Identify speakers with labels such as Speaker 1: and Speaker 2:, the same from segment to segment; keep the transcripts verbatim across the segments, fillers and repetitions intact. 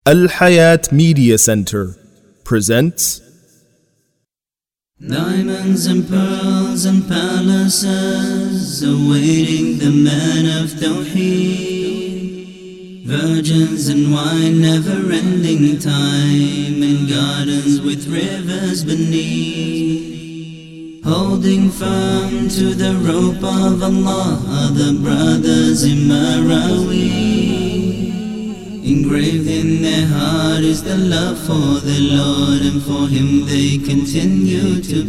Speaker 1: Al Hayat Media Center presents
Speaker 2: Diamonds and pearls and palaces awaiting the man of Tawheed, virgins and wine, never-ending time, and gardens with rivers beneath. Holding firm to the rope of Allah are the brothers in Marawi. Engraved in their heart is the love for the Lord, and for Him they continue to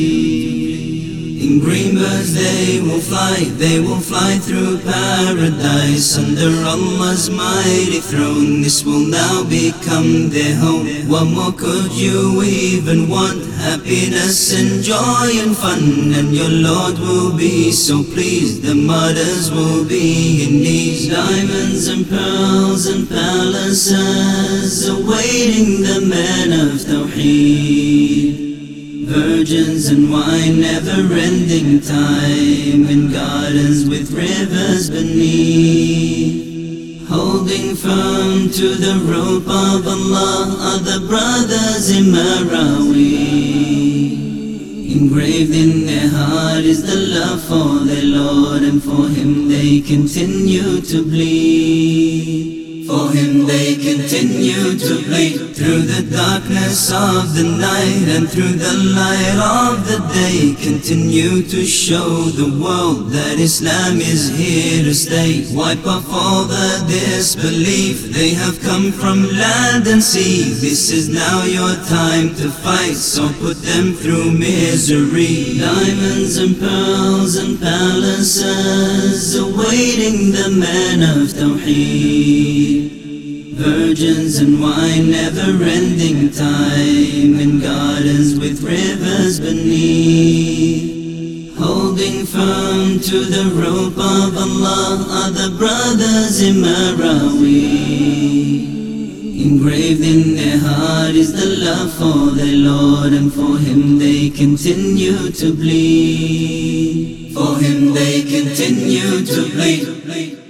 Speaker 2: bleed. In green birds they will fly, they will fly through paradise. Under Allah's mighty throne, this will now become their home. What more could you even want? Happiness and joy and fun, and your Lord will be so pleased. The martyrs will be in these diamonds and pearls and palaces awaiting the man of Tawheed. Virgins and wine, never-ending time, and gardens with rivers beneath. Holding firm to the rope of Allah are the brothers in Marawi. Engraved in their heart is the love for their Lord, and for Him they continue to bleed. For Him they continue to bleed through the darkness of the night, and through the light of the day continue to show the world that Islam is here to stay. Wipe off all the disbelief, they have come from land and sea. This is now your time to fight, so put them through misery. Diamonds and pearls and palaces awaiting the man of Tawheed. Virgins and wine, never-ending time, and gardens with rivers beneath. Holding firm to the rope of Allah are the brothers in Marawi. Engraved in their heart is the love for their Lord, and for Him they continue to bleed. For Him they continue to bleed.